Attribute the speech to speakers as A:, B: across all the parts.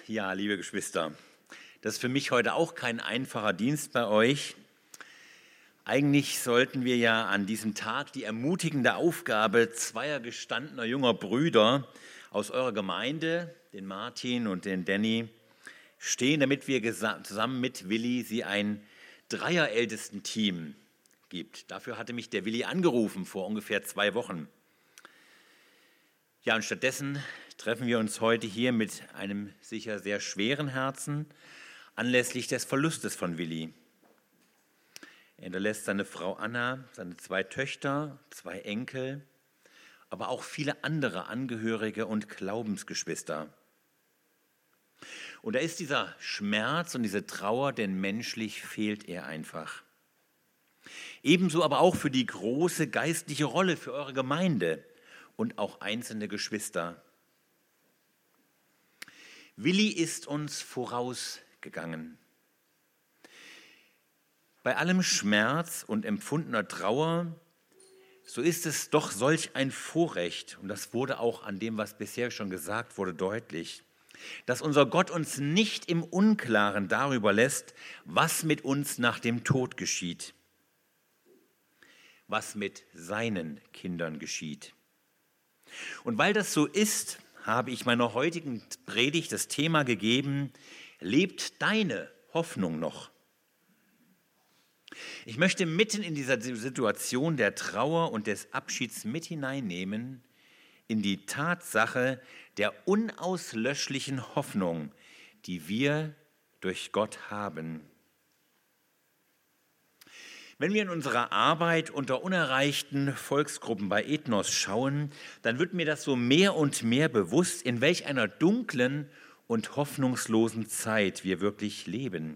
A: Ja, liebe Geschwister, das ist für mich heute auch kein einfacher Dienst bei euch. Eigentlich sollten wir ja an diesem Tag die ermutigende Aufgabe zweier gestandener junger Brüder aus eurer Gemeinde, den Martin und den Danny, stehen, damit wir zusammen mit Willi sie ein Dreierältesten-Team gibt. Dafür hatte mich der Willi angerufen vor ungefähr 2 Wochen. Ja, und stattdessen treffen wir uns heute hier mit einem sicher sehr schweren Herzen anlässlich des Verlustes von Willi. Er hinterlässt seine Frau Anna, seine 2 Töchter, 2 Enkel, aber auch viele andere Angehörige und Glaubensgeschwister. Und da ist dieser Schmerz und diese Trauer, denn menschlich fehlt er einfach. Ebenso aber auch für die große geistliche Rolle für eure Gemeinde und auch einzelne Geschwister. Willi ist uns vorausgegangen. Bei allem Schmerz und empfundener Trauer, so ist es doch solch ein Vorrecht, und das wurde auch an dem, was bisher schon gesagt wurde, deutlich, dass unser Gott uns nicht im Unklaren darüber lässt, was mit uns nach dem Tod geschieht, was mit seinen Kindern geschieht. Und weil das so ist, habe ich meiner heutigen Predigt das Thema gegeben: Lebt deine Hoffnung noch? Ich möchte mitten in dieser Situation der Trauer und des Abschieds mit hineinnehmen in die Tatsache der unauslöschlichen Hoffnung, die wir durch Gott haben. Wenn wir in unserer Arbeit unter unerreichten Volksgruppen bei Ethnos schauen, dann wird mir das so mehr und mehr bewusst, in welch einer dunklen und hoffnungslosen Zeit wir wirklich leben.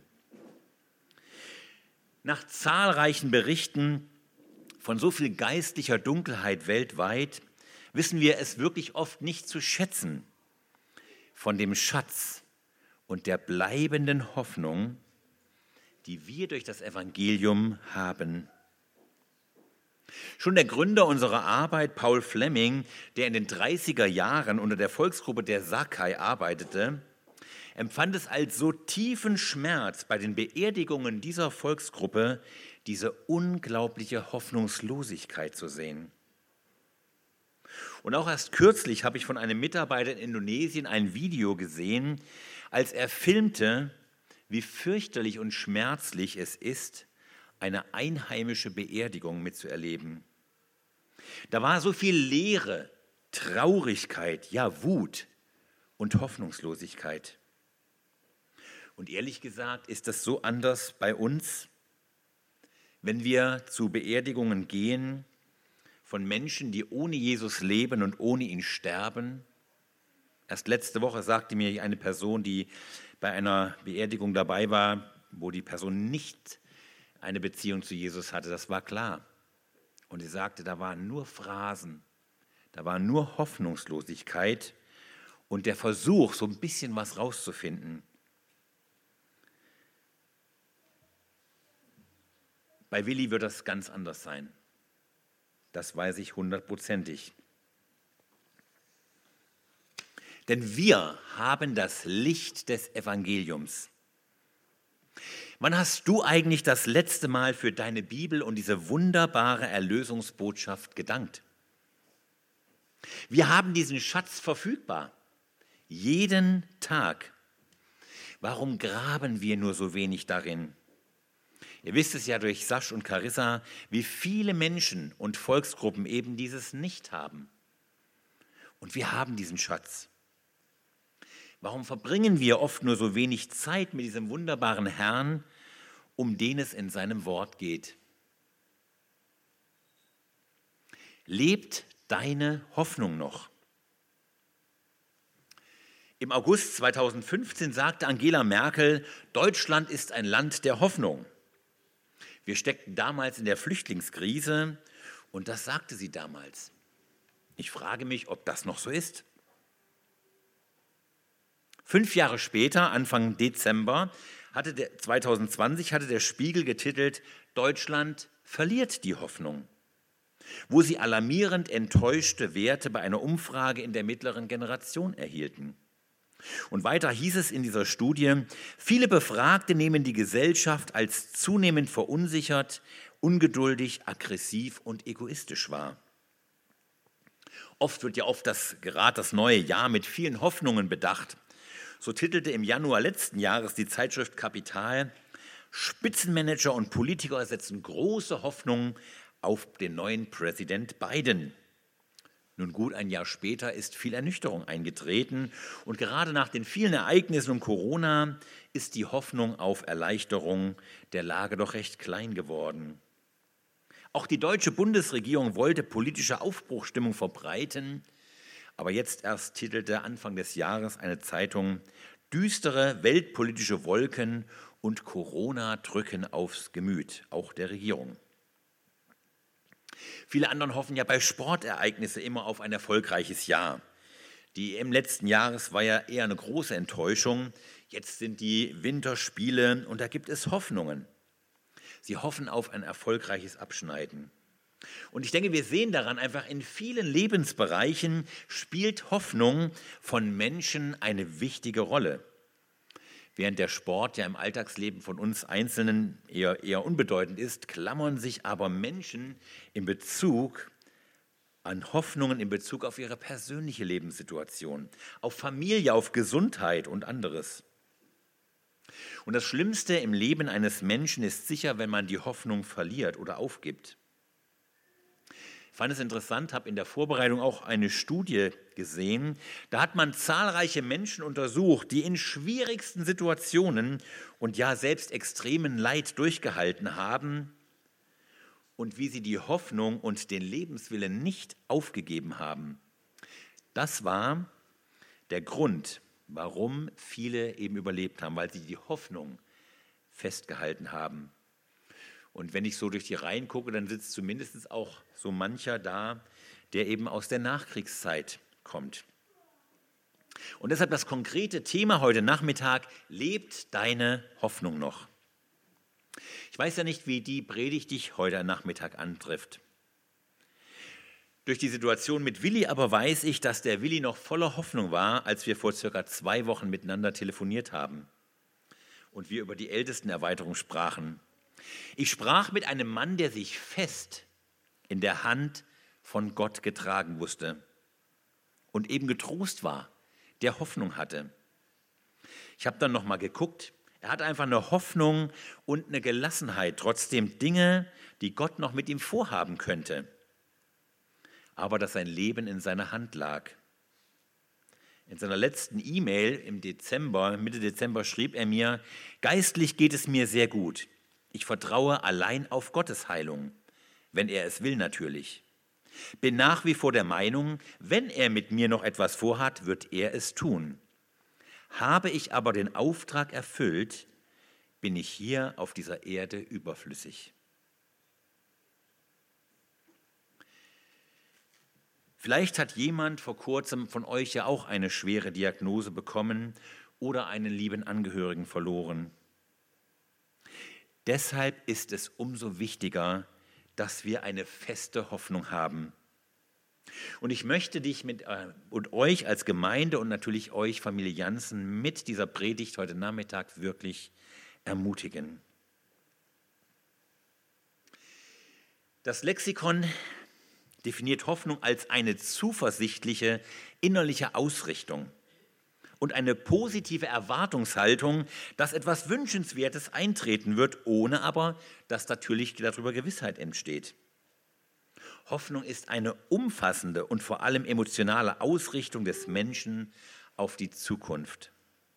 A: Nach zahlreichen Berichten von so viel geistlicher Dunkelheit weltweit wissen wir es wirklich oft nicht zu schätzen von dem Schatz und der bleibenden Hoffnung, die wir durch das Evangelium haben. Schon der Gründer unserer Arbeit, Paul Fleming, der in den 30er Jahren unter der Volksgruppe der Sakai arbeitete, empfand es als so tiefen Schmerz bei den Beerdigungen dieser Volksgruppe, diese unglaubliche Hoffnungslosigkeit zu sehen. Und auch erst kürzlich habe ich von einem Mitarbeiter in Indonesien ein Video gesehen, als er filmte, wie fürchterlich und schmerzlich es ist, eine einheimische Beerdigung mitzuerleben. Da war so viel Leere, Traurigkeit, ja Wut und Hoffnungslosigkeit. Und ehrlich gesagt ist das so anders bei uns, wenn wir zu Beerdigungen gehen von Menschen, die ohne Jesus leben und ohne ihn sterben. Erst letzte Woche sagte mir eine Person, die bei einer Beerdigung dabei war, wo die Person nicht eine Beziehung zu Jesus hatte, das war klar. Und sie sagte, da waren nur Phrasen, da war nur Hoffnungslosigkeit und der Versuch, so ein bisschen was rauszufinden. Bei Willi wird das ganz anders sein. Das weiß ich 100%. Denn wir haben das Licht des Evangeliums. Wann hast du eigentlich das letzte Mal für deine Bibel und diese wunderbare Erlösungsbotschaft gedankt? Wir haben diesen Schatz verfügbar, jeden Tag. Warum graben wir nur so wenig darin? Ihr wisst es ja durch Sasch und Carissa, wie viele Menschen und Volksgruppen eben dieses nicht haben. Und wir haben diesen Schatz. Warum verbringen wir oft nur so wenig Zeit mit diesem wunderbaren Herrn, um den es in seinem Wort geht? Lebt deine Hoffnung noch? Im August 2015 sagte Angela Merkel, Deutschland ist ein Land der Hoffnung. Wir steckten damals in der Flüchtlingskrise und das sagte sie damals. Ich frage mich, ob das noch so ist. 5 Jahre später, Anfang Dezember 2020, hatte der Spiegel getitelt, Deutschland verliert die Hoffnung, wo sie alarmierend enttäuschte Werte bei einer Umfrage in der mittleren Generation erhielten. Und weiter hieß es in dieser Studie, viele Befragte nehmen die Gesellschaft als zunehmend verunsichert, ungeduldig, aggressiv und egoistisch wahr. Oft wird ja gerade das neue Jahr mit vielen Hoffnungen bedacht. So titelte im Januar letzten Jahres die Zeitschrift Kapital, Spitzenmanager und Politiker setzen große Hoffnungen auf den neuen Präsident Biden. Nun gut, ein Jahr später ist viel Ernüchterung eingetreten und gerade nach den vielen Ereignissen um Corona ist die Hoffnung auf Erleichterung der Lage doch recht klein geworden. Auch die deutsche Bundesregierung wollte politische Aufbruchsstimmung verbreiten, aber jetzt erst titelte Anfang des Jahres eine Zeitung, düstere weltpolitische Wolken und Corona drücken aufs Gemüt, auch der Regierung. Viele anderen hoffen ja bei Sportereignissen immer auf ein erfolgreiches Jahr. Die EM letzten Jahres war ja eher eine große Enttäuschung. Jetzt sind die Winterspiele und da gibt es Hoffnungen. Sie hoffen auf ein erfolgreiches Abschneiden. Und ich denke, wir sehen daran einfach, in vielen Lebensbereichen spielt Hoffnung von Menschen eine wichtige Rolle. Während der Sport ja im Alltagsleben von uns Einzelnen eher unbedeutend ist, klammern sich aber Menschen an Hoffnungen in Bezug auf ihre persönliche Lebenssituation, auf Familie, auf Gesundheit und anderes. Und das Schlimmste im Leben eines Menschen ist sicher, wenn man die Hoffnung verliert oder aufgibt. Ich fand es interessant, habe in der Vorbereitung auch eine Studie gesehen. Da hat man zahlreiche Menschen untersucht, die in schwierigsten Situationen und ja selbst extremen Leid durchgehalten haben und wie sie die Hoffnung und den Lebenswillen nicht aufgegeben haben. Das war der Grund, warum viele eben überlebt haben, weil sie die Hoffnung festgehalten haben. Und wenn ich so durch die Reihen gucke, dann sitzt zumindest auch so mancher da, der eben aus der Nachkriegszeit kommt. Und deshalb das konkrete Thema heute Nachmittag, lebt deine Hoffnung noch? Ich weiß ja nicht, wie die Predigt dich heute Nachmittag antrifft. Durch die Situation mit Willi aber weiß ich, dass der Willi noch voller Hoffnung war, als wir vor circa 2 Wochen miteinander telefoniert haben und wir über die Ältestenerweiterung sprachen. Ich sprach mit einem Mann, der sich fest in der Hand von Gott getragen wusste und eben getrost war, der Hoffnung hatte. Ich habe dann nochmal geguckt, er hat einfach eine Hoffnung und eine Gelassenheit, trotzdem Dinge, die Gott noch mit ihm vorhaben könnte, aber dass sein Leben in seiner Hand lag. In seiner letzten E-Mail im Mitte Dezember schrieb er mir, geistlich geht es mir sehr gut. Ich vertraue allein auf Gottes Heilung, wenn er es will natürlich. Bin nach wie vor der Meinung, wenn er mit mir noch etwas vorhat, wird er es tun. Habe ich aber den Auftrag erfüllt, bin ich hier auf dieser Erde überflüssig. Vielleicht hat jemand vor kurzem von euch ja auch eine schwere Diagnose bekommen oder einen lieben Angehörigen verloren. Deshalb ist es umso wichtiger, dass wir eine feste Hoffnung haben. Und ich möchte dich und euch als Gemeinde und natürlich euch Familie Jansen mit dieser Predigt heute Nachmittag wirklich ermutigen. Das Lexikon definiert Hoffnung als eine zuversichtliche innerliche Ausrichtung und eine positive Erwartungshaltung, dass etwas Wünschenswertes eintreten wird, ohne aber, dass natürlich darüber Gewissheit entsteht. Hoffnung ist eine umfassende und vor allem emotionale Ausrichtung des Menschen auf die Zukunft.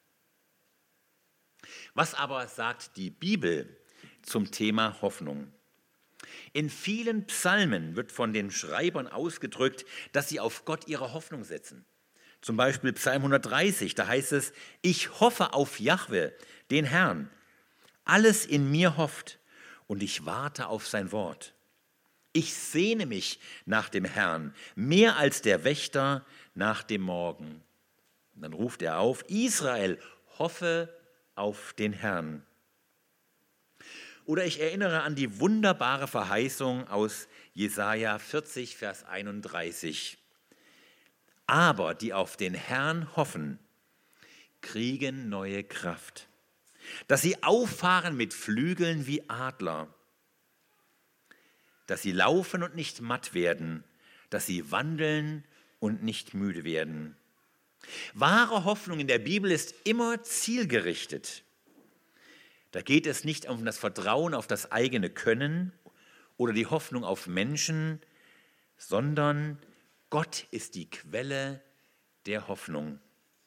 A: Was aber sagt die Bibel zum Thema Hoffnung? In vielen Psalmen wird von den Schreibern ausgedrückt, dass sie auf Gott ihre Hoffnung setzen. Zum Beispiel Psalm 130, da heißt es, ich hoffe auf Jahwe, den Herrn. Alles in mir hofft und ich warte auf sein Wort. Ich sehne mich nach dem Herrn, mehr als der Wächter nach dem Morgen. Und dann ruft er auf, Israel, hoffe auf den Herrn. Oder ich erinnere an die wunderbare Verheißung aus Jesaja 40, Vers 31. Aber die auf den Herrn hoffen, kriegen neue Kraft, dass sie auffahren mit Flügeln wie Adler, dass sie laufen und nicht matt werden, dass sie wandeln und nicht müde werden. Wahre Hoffnung in der Bibel ist immer zielgerichtet. Da geht es nicht um das Vertrauen auf das eigene Können oder die Hoffnung auf Menschen, sondern Gott ist die Quelle der Hoffnung.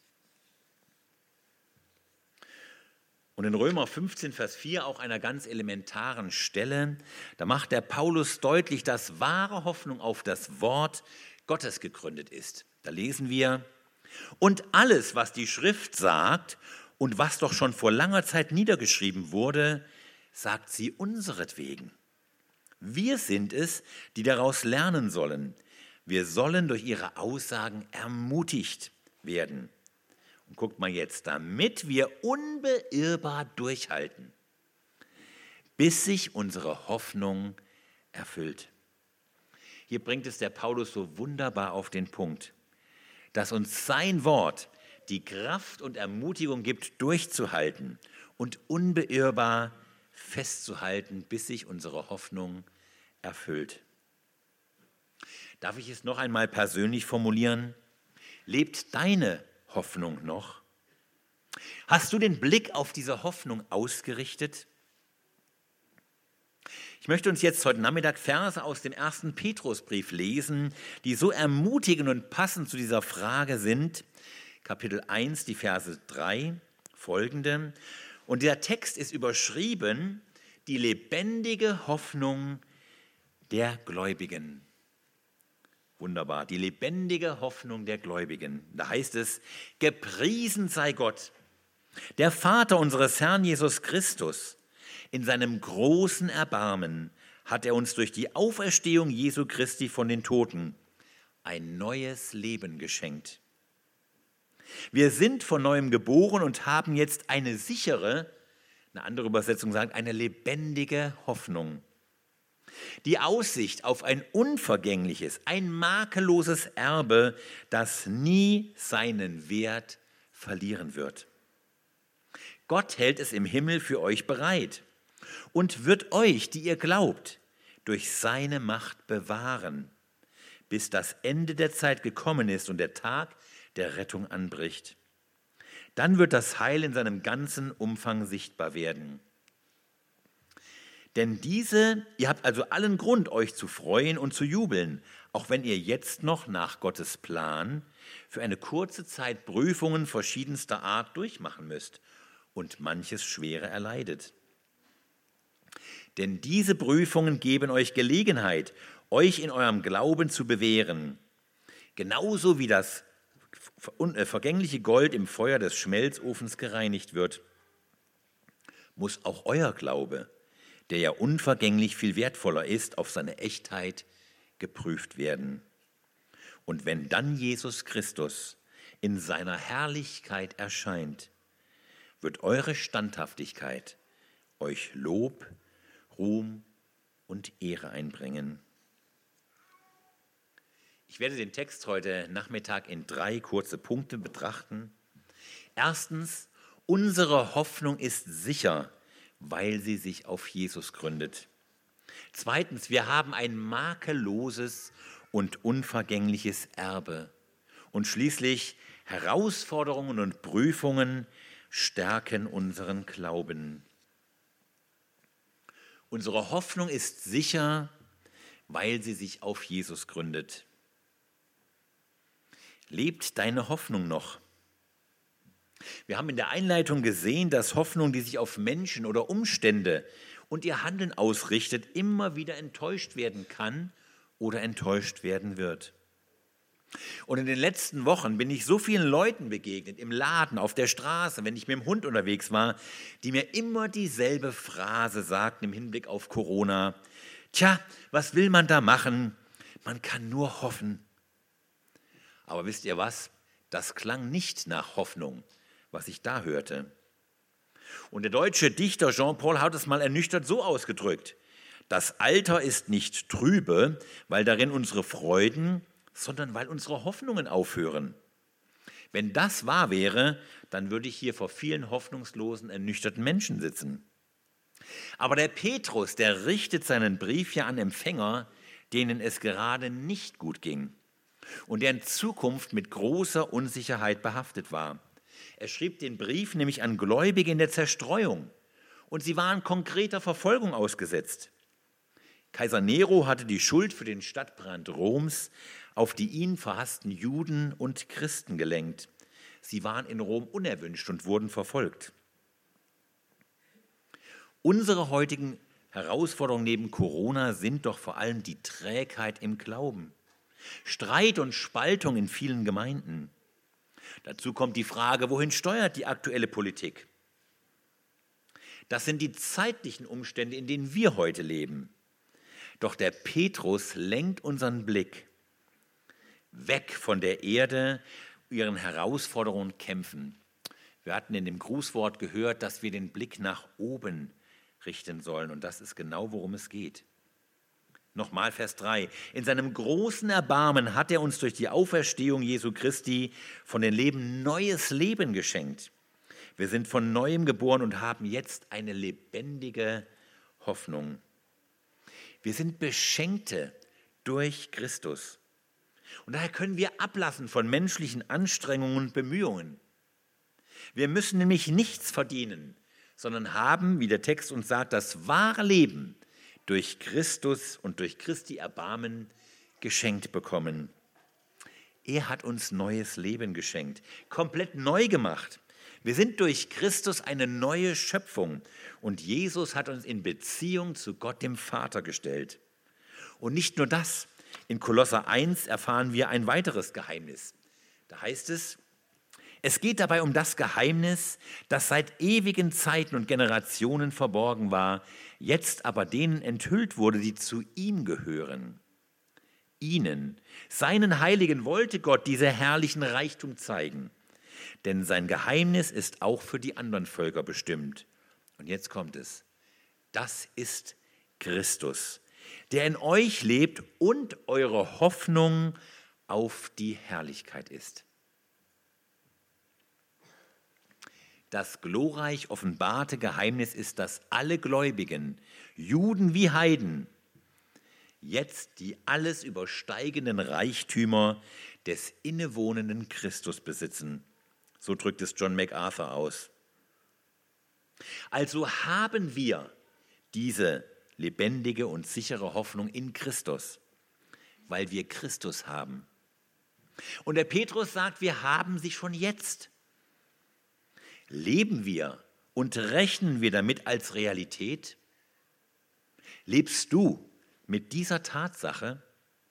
A: Und in Römer 15, Vers 4, auch einer ganz elementaren Stelle, da macht der Paulus deutlich, dass wahre Hoffnung auf das Wort Gottes gegründet ist. Da lesen wir: Und alles, was die Schrift sagt und was doch schon vor langer Zeit niedergeschrieben wurde, sagt sie unseretwegen. Wir sind es, die daraus lernen sollen. Wir sollen durch ihre Aussagen ermutigt werden. Und guckt mal jetzt, damit wir unbeirrbar durchhalten, bis sich unsere Hoffnung erfüllt. Hier bringt es der Paulus so wunderbar auf den Punkt, dass uns sein Wort die Kraft und Ermutigung gibt, durchzuhalten und unbeirrbar festzuhalten, bis sich unsere Hoffnung erfüllt. Darf ich es noch einmal persönlich formulieren? Lebt deine Hoffnung noch? Hast du den Blick auf diese Hoffnung ausgerichtet? Ich möchte uns jetzt heute Nachmittag Verse aus dem 1. Petrusbrief lesen, die so ermutigend und passend zu dieser Frage sind. Kapitel 1, die Verse 3 folgende. Und der Text ist überschrieben: Die lebendige Hoffnung der Gläubigen. Wunderbar, die lebendige Hoffnung der Gläubigen. Da heißt es: Gepriesen sei Gott, der Vater unseres Herrn Jesus Christus. In seinem großen Erbarmen hat er uns durch die Auferstehung Jesu Christi von den Toten ein neues Leben geschenkt. Wir sind von neuem geboren und haben jetzt eine sichere, eine andere Übersetzung sagt, eine lebendige Hoffnung. Die Aussicht auf ein unvergängliches, ein makelloses Erbe, das nie seinen Wert verlieren wird. Gott hält es im Himmel für euch bereit und wird euch, die ihr glaubt, durch seine Macht bewahren, bis das Ende der Zeit gekommen ist und der Tag der Rettung anbricht. Dann wird das Heil in seinem ganzen Umfang sichtbar werden. Denn ihr habt also allen Grund, euch zu freuen und zu jubeln, auch wenn ihr jetzt noch nach Gottes Plan für eine kurze Zeit Prüfungen verschiedenster Art durchmachen müsst und manches Schwere erleidet. Denn diese Prüfungen geben euch Gelegenheit, euch in eurem Glauben zu bewähren. Genauso wie das vergängliche Gold im Feuer des Schmelzofens gereinigt wird, muss auch euer Glaube, der ja unvergänglich viel wertvoller ist, auf seine Echtheit geprüft werden. Und wenn dann Jesus Christus in seiner Herrlichkeit erscheint, wird eure Standhaftigkeit euch Lob, Ruhm und Ehre einbringen. Ich werde den Text heute Nachmittag in 3 kurze Punkte betrachten. Erstens, unsere Hoffnung ist sicher, weil sie sich auf Jesus gründet. Zweitens, wir haben ein makelloses und unvergängliches Erbe. Und schließlich, Herausforderungen und Prüfungen stärken unseren Glauben. Unsere Hoffnung ist sicher, weil sie sich auf Jesus gründet. Lebt deine Hoffnung noch? Wir haben in der Einleitung gesehen, dass Hoffnung, die sich auf Menschen oder Umstände und ihr Handeln ausrichtet, immer wieder enttäuscht werden kann oder enttäuscht werden wird. Und in den letzten Wochen bin ich so vielen Leuten begegnet, im Laden, auf der Straße, wenn ich mit dem Hund unterwegs war, die mir immer dieselbe Phrase sagten im Hinblick auf Corona. Tja, was will man da machen? Man kann nur hoffen. Aber wisst ihr was? Das klang nicht nach Hoffnung, was ich da hörte. Und der deutsche Dichter Jean-Paul hat es mal ernüchtert so ausgedrückt: Das Alter ist nicht trübe, weil darin unsere Freuden, sondern weil unsere Hoffnungen aufhören. Wenn das wahr wäre, dann würde ich hier vor vielen hoffnungslosen, ernüchterten Menschen sitzen. Aber der Petrus, der richtet seinen Brief ja an Empfänger, denen es gerade nicht gut ging und deren Zukunft mit großer Unsicherheit behaftet war. Er schrieb den Brief nämlich an Gläubige in der Zerstreuung und sie waren konkreter Verfolgung ausgesetzt. Kaiser Nero hatte die Schuld für den Stadtbrand Roms auf die ihn verhassten Juden und Christen gelenkt. Sie waren in Rom unerwünscht und wurden verfolgt. Unsere heutigen Herausforderungen neben Corona sind doch vor allem die Trägheit im Glauben, Streit und Spaltung in vielen Gemeinden. Dazu kommt die Frage, wohin steuert die aktuelle Politik? Das sind die zeitlichen Umstände, in denen wir heute leben. Doch der Petrus lenkt unseren Blick weg von der Erde, ihren Herausforderungen kämpfen. Wir hatten in dem Grußwort gehört, dass wir den Blick nach oben richten sollen. Und das ist genau, worum es geht. Nochmal Vers 3. In seinem großen Erbarmen hat er uns durch die Auferstehung Jesu Christi von den Leben neues Leben geschenkt. Wir sind von Neuem geboren und haben jetzt eine lebendige Hoffnung. Wir sind Beschenkte durch Christus. Und daher können wir ablassen von menschlichen Anstrengungen und Bemühungen. Wir müssen nämlich nichts verdienen, sondern haben, wie der Text uns sagt, das wahre Leben durch Christus und durch Christi Erbarmen geschenkt bekommen. Er hat uns neues Leben geschenkt, komplett neu gemacht. Wir sind durch Christus eine neue Schöpfung und Jesus hat uns in Beziehung zu Gott, dem Vater, gestellt. Und nicht nur das, in Kolosser 1 erfahren wir ein weiteres Geheimnis. Da heißt es, es geht dabei um das Geheimnis, das seit ewigen Zeiten und Generationen verborgen war, jetzt aber denen enthüllt wurde, die zu ihm gehören. Ihnen, seinen Heiligen, wollte Gott diese herrlichen Reichtum zeigen. Denn sein Geheimnis ist auch für die anderen Völker bestimmt. Und jetzt kommt es. Das ist Christus, der in euch lebt und eure Hoffnung auf die Herrlichkeit ist. Das glorreich offenbarte Geheimnis ist, dass alle Gläubigen, Juden wie Heiden, jetzt die alles übersteigenden Reichtümer des innewohnenden Christus besitzen. So drückt es John MacArthur aus. Also haben wir diese lebendige und sichere Hoffnung in Christus, weil wir Christus haben. Und der Petrus sagt, wir haben sie schon jetzt. Leben wir und rechnen wir damit als Realität? Lebst du mit dieser Tatsache?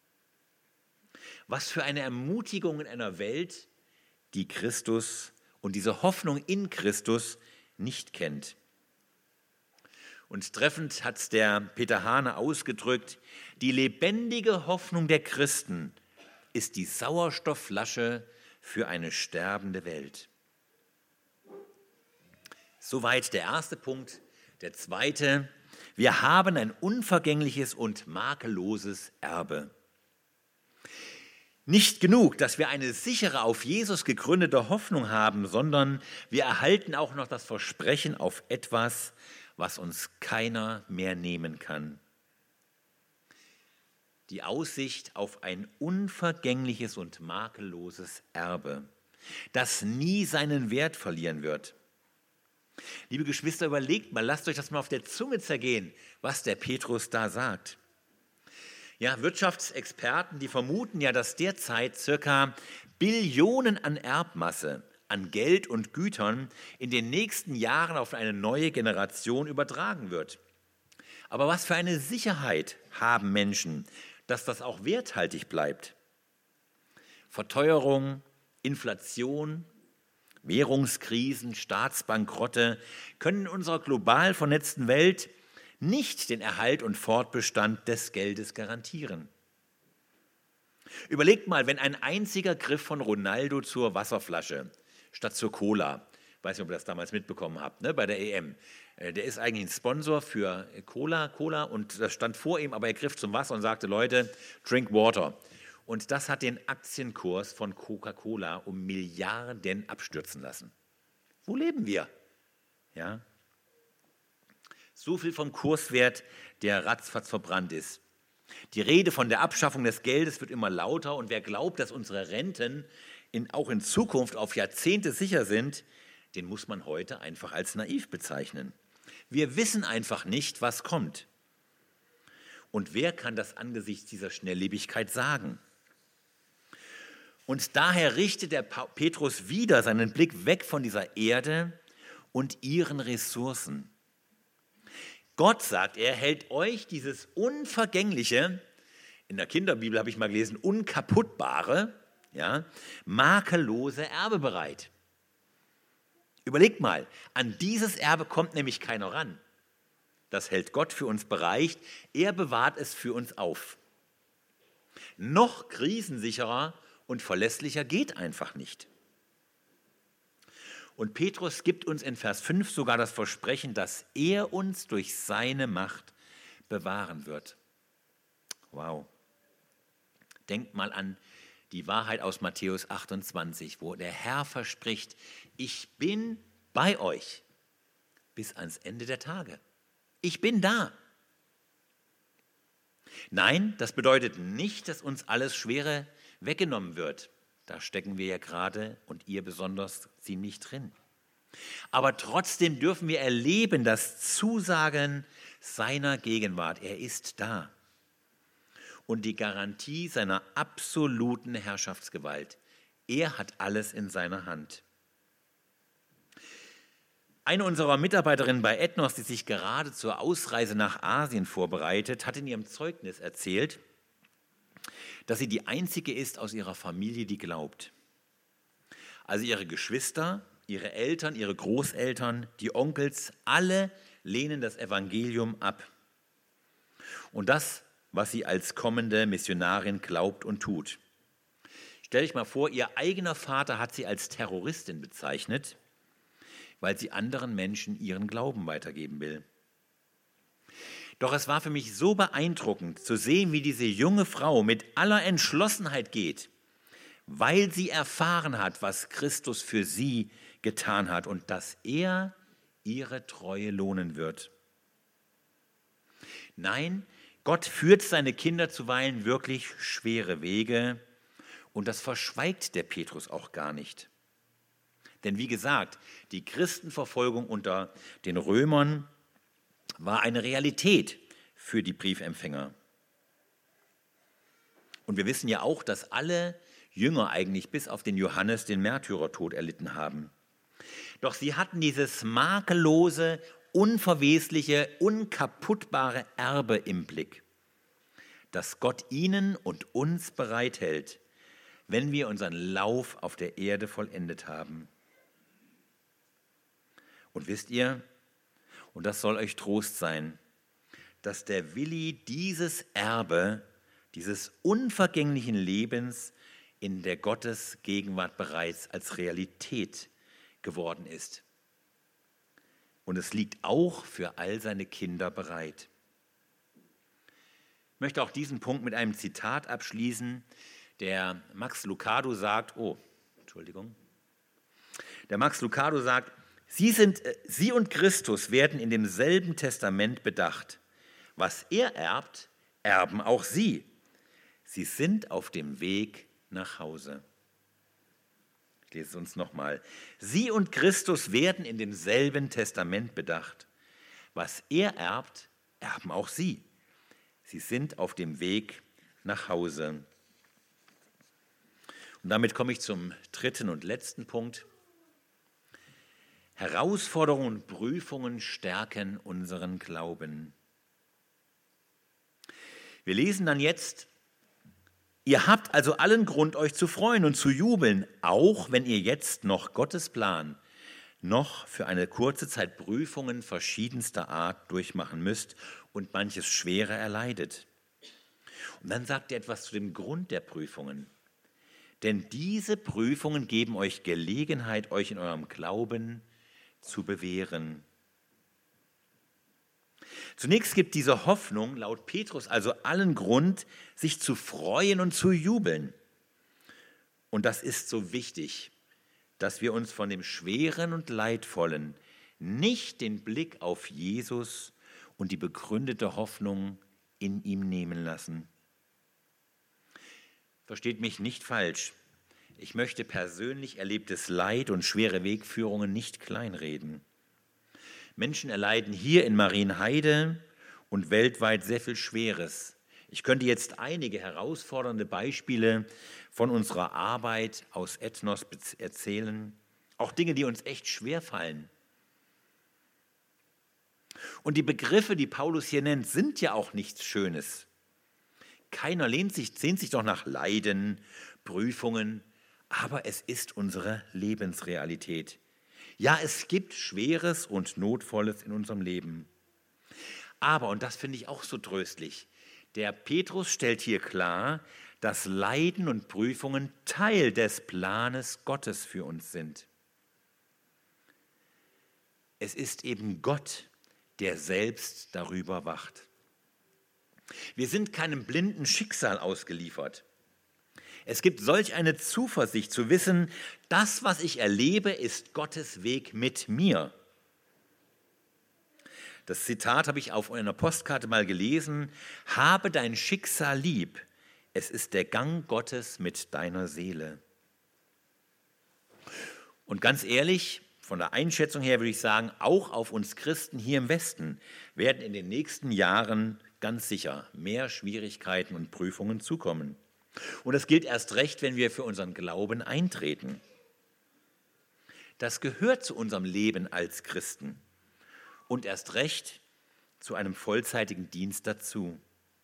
A: Was für eine Ermutigung in einer Welt, die Christus und diese Hoffnung in Christus nicht kennt. Und treffend hat es der Peter Hahne ausgedrückt, die lebendige Hoffnung der Christen ist die Sauerstoffflasche für eine sterbende Welt. Soweit der erste Punkt. Der zweite, wir haben ein unvergängliches und makelloses Erbe. Nicht genug, dass wir eine sichere, auf Jesus gegründete Hoffnung haben, sondern wir erhalten auch noch das Versprechen auf etwas, was uns keiner mehr nehmen kann. Die Aussicht auf ein unvergängliches und makelloses Erbe, das nie seinen Wert verlieren wird. Liebe Geschwister, überlegt mal, lasst euch das mal auf der Zunge zergehen, was der Petrus da sagt. Ja, Wirtschaftsexperten, die vermuten ja, dass derzeit circa Billionen an Erbmasse, an Geld und Gütern in den nächsten Jahren auf eine neue Generation übertragen wird. Aber was für eine Sicherheit haben Menschen, dass das auch werthaltig bleibt? Verteuerung, Inflation, Währungskrisen, Staatsbankrotte können in unserer global vernetzten Welt nicht den Erhalt und Fortbestand des Geldes garantieren. Überlegt mal, wenn ein einziger Griff von Ronaldo zur Wasserflasche statt zur Cola, ich weiß nicht, ob ihr das damals mitbekommen habt, bei der EM, der ist eigentlich ein Sponsor für Cola und das stand vor ihm, aber er griff zum Wasser und sagte, Leute, drink water. Und das hat den Aktienkurs von Coca-Cola um Milliarden abstürzen lassen. Wo leben wir? Ja? So viel vom Kurswert, der ratzfatz verbrannt ist. Die Rede von der Abschaffung des Geldes wird immer lauter und wer glaubt, dass unsere Renten auch in Zukunft auf Jahrzehnte sicher sind, den muss man heute einfach als naiv bezeichnen. Wir wissen einfach nicht, was kommt. Und wer kann das angesichts dieser Schnelllebigkeit sagen? Und daher richtet der Petrus wieder seinen Blick weg von dieser Erde und ihren Ressourcen. Gott, sagt er, hält euch dieses Unvergängliche, in der Kinderbibel habe ich mal gelesen, unkaputtbare, ja, makellose Erbe bereit. Überlegt mal, an dieses Erbe kommt nämlich keiner ran. Das hält Gott für uns bereit, er bewahrt es für uns auf. Noch krisensicherer und verlässlicher geht einfach nicht. Und Petrus gibt uns in Vers 5 sogar das Versprechen, dass er uns durch seine Macht bewahren wird. Wow. Denkt mal an die Wahrheit aus Matthäus 28, wo der Herr verspricht, ich bin bei euch bis ans Ende der Tage. Ich bin da. Nein, das bedeutet nicht, dass uns alles Schwere weggenommen wird. Da stecken wir ja gerade und ihr besonders ziemlich drin. Aber trotzdem dürfen wir erleben das Zusagen seiner Gegenwart. Er ist da. Und die Garantie seiner absoluten Herrschaftsgewalt. Er hat alles in seiner Hand. Eine unserer Mitarbeiterinnen bei Ethnos, die sich gerade zur Ausreise nach Asien vorbereitet, hat in ihrem Zeugnis erzählt, dass sie die einzige ist aus ihrer Familie, die glaubt. Also ihre Geschwister, ihre Eltern, ihre Großeltern, die Onkels, alle lehnen das Evangelium ab. Und das, was sie als kommende Missionarin glaubt und tut. Stell dich mal vor, ihr eigener Vater hat sie als Terroristin bezeichnet, weil sie anderen Menschen ihren Glauben weitergeben will. Doch es war für mich so beeindruckend zu sehen, wie diese junge Frau mit aller Entschlossenheit geht, weil sie erfahren hat, was Christus für sie getan hat und dass er ihre Treue lohnen wird. Nein, Gott führt seine Kinder zuweilen wirklich schwere Wege und das verschweigt der Petrus auch gar nicht. Denn wie gesagt, die Christenverfolgung unter den Römern war eine Realität für die Briefempfänger. Und wir wissen ja auch, dass alle Jünger eigentlich bis auf den Johannes den Märtyrertod erlitten haben. Doch sie hatten dieses makellose, unverwesliche, unkaputtbare Erbe im Blick, das Gott ihnen und uns bereithält, wenn wir unseren Lauf auf der Erde vollendet haben. Und wisst ihr, und das soll euch Trost sein, dass der Willi dieses Erbe, dieses unvergänglichen Lebens in der Gottesgegenwart bereits als Realität geworden ist. Und es liegt auch für all seine Kinder bereit. Ich möchte auch diesen Punkt mit einem Zitat abschließen, der Max Lucado sagt, der Max Lucado sagt, Sie und Christus werden in demselben Testament bedacht. Was er erbt, erben auch sie. Sie sind auf dem Weg nach Hause. Ich lese es uns nochmal. Sie und Christus werden in demselben Testament bedacht. Was er erbt, erben auch sie. Sie sind auf dem Weg nach Hause. Und damit komme ich zum dritten und letzten Punkt. Herausforderungen und Prüfungen stärken unseren Glauben. Wir lesen dann jetzt, ihr habt also allen Grund, euch zu freuen und zu jubeln, auch wenn ihr jetzt noch Gottes Plan noch für eine kurze Zeit Prüfungen verschiedenster Art durchmachen müsst und manches Schwere erleidet. Und dann sagt er etwas zu dem Grund der Prüfungen. Denn diese Prüfungen geben euch Gelegenheit, euch in eurem Glauben zu bewähren. Zunächst gibt diese Hoffnung laut Petrus also allen Grund, sich zu freuen und zu jubeln. Und das ist so wichtig, dass wir uns von dem Schweren und Leidvollen nicht den Blick auf Jesus und die begründete Hoffnung in ihm nehmen lassen. Versteht mich nicht falsch. Ich möchte persönlich erlebtes Leid und schwere Wegführungen nicht kleinreden. Menschen erleiden hier in Marienheide und weltweit sehr viel Schweres. Ich könnte jetzt einige herausfordernde Beispiele von unserer Arbeit aus Ethnos erzählen, auch Dinge, die uns echt schwer fallen. Und die Begriffe, die Paulus hier nennt, sind ja auch nichts Schönes. Keiner sehnt sich doch nach Leiden, Prüfungen, aber es ist unsere Lebensrealität. Ja, es gibt Schweres und Notvolles in unserem Leben. Aber, und das finde ich auch so tröstlich, der Petrus stellt hier klar, dass Leiden und Prüfungen Teil des Planes Gottes für uns sind. Es ist eben Gott, der selbst darüber wacht. Wir sind keinem blinden Schicksal ausgeliefert. Es gibt solch eine Zuversicht zu wissen, das, was ich erlebe, ist Gottes Weg mit mir. Das Zitat habe ich auf einer Postkarte mal gelesen: Habe dein Schicksal lieb, es ist der Gang Gottes mit deiner Seele. Und ganz ehrlich, von der Einschätzung her würde ich sagen, auch auf uns Christen hier im Westen werden in den nächsten Jahren ganz sicher mehr Schwierigkeiten und Prüfungen zukommen. Und das gilt erst recht, wenn wir für unseren Glauben eintreten. Das gehört zu unserem Leben als Christen und erst recht zu einem vollzeitigen Dienst dazu.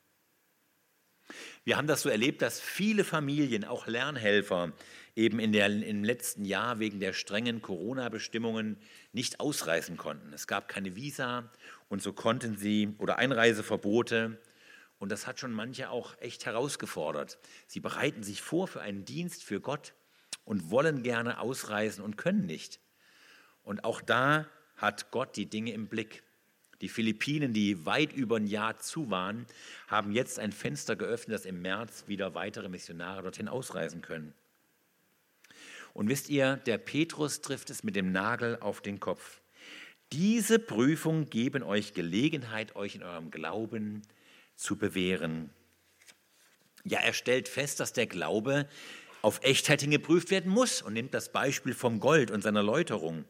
A: Wir haben das so erlebt, dass viele Familien, auch Lernhelfer, eben im letzten Jahr wegen der strengen Corona-Bestimmungen nicht ausreisen konnten. Es gab keine Visa und so konnten sie, oder Einreiseverbote. Und das hat schon manche auch echt herausgefordert. Sie bereiten sich vor für einen Dienst für Gott und wollen gerne ausreisen und können nicht. Und auch da hat Gott die Dinge im Blick. Die Philippinen, die weit über ein Jahr zu waren, haben jetzt ein Fenster geöffnet, dass im März wieder weitere Missionare dorthin ausreisen können. Und wisst ihr, der Petrus trifft es mit dem Nagel auf den Kopf. Diese Prüfungen geben euch Gelegenheit, euch in eurem Glauben zu bewähren. Ja, er stellt fest, dass der Glaube auf Echtheit hin geprüft werden muss und nimmt das Beispiel vom Gold und seiner Läuterung.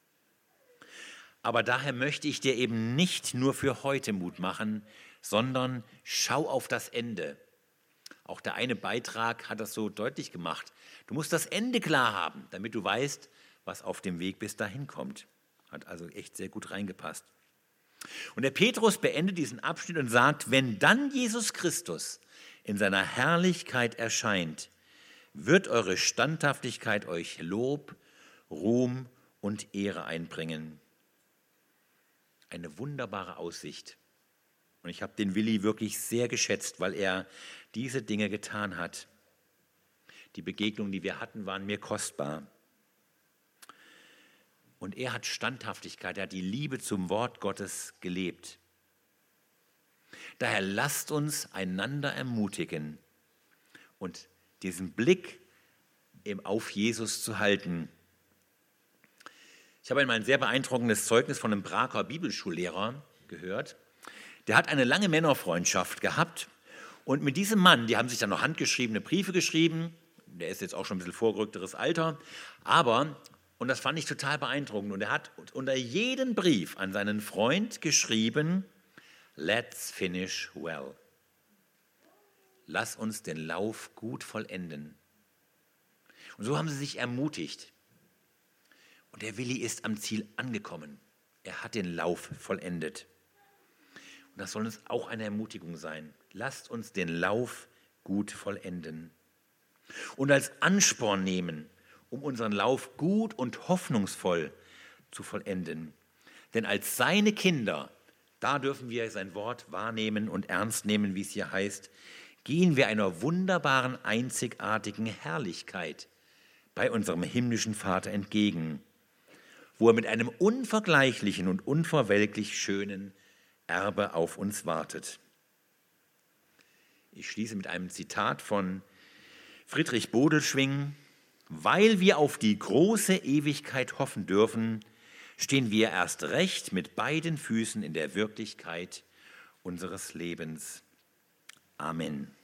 A: Aber daher möchte ich dir eben nicht nur für heute Mut machen, sondern schau auf das Ende. Auch der eine Beitrag hat das so deutlich gemacht. Du musst das Ende klar haben, damit du weißt, was auf dem Weg bis dahin kommt. Hat also echt sehr gut reingepasst. Und der Petrus beendet diesen Abschnitt und sagt, wenn dann Jesus Christus in seiner Herrlichkeit erscheint, wird eure Standhaftigkeit euch Lob, Ruhm und Ehre einbringen. Eine wunderbare Aussicht. Und ich habe den Willi wirklich sehr geschätzt, weil er diese Dinge getan hat. Die Begegnungen, die wir hatten, waren mir kostbar. Und er hat Standhaftigkeit, er hat die Liebe zum Wort Gottes gelebt. Daher lasst uns einander ermutigen und diesen Blick auf Jesus zu halten. Ich habe einmal ein sehr beeindruckendes Zeugnis von einem Braker Bibelschullehrer gehört. Der hat eine lange Männerfreundschaft gehabt und mit diesem Mann, die haben sich dann noch handgeschriebene Briefe geschrieben, der ist jetzt auch schon ein bisschen vorgerückteres Alter, aber, und das fand ich total beeindruckend, und er hat unter jeden Brief an seinen Freund geschrieben, let's finish well. Lass uns den Lauf gut vollenden. Und so haben sie sich ermutigt. Und der Willi ist am Ziel angekommen. Er hat den Lauf vollendet. Und das soll uns auch eine Ermutigung sein. Lasst uns den Lauf gut vollenden. Und als Ansporn nehmen, um unseren Lauf gut und hoffnungsvoll zu vollenden. Denn als seine Kinder, da dürfen wir sein Wort wahrnehmen und ernst nehmen, wie es hier heißt, gehen wir einer wunderbaren, einzigartigen Herrlichkeit bei unserem himmlischen Vater entgegen, wo er mit einem unvergleichlichen und unverwelklich schönen Erbe auf uns wartet. Ich schließe mit einem Zitat von Friedrich Bodelschwingh: Weil wir auf die große Ewigkeit hoffen dürfen, stehen wir erst recht mit beiden Füßen in der Wirklichkeit unseres Lebens. Amen.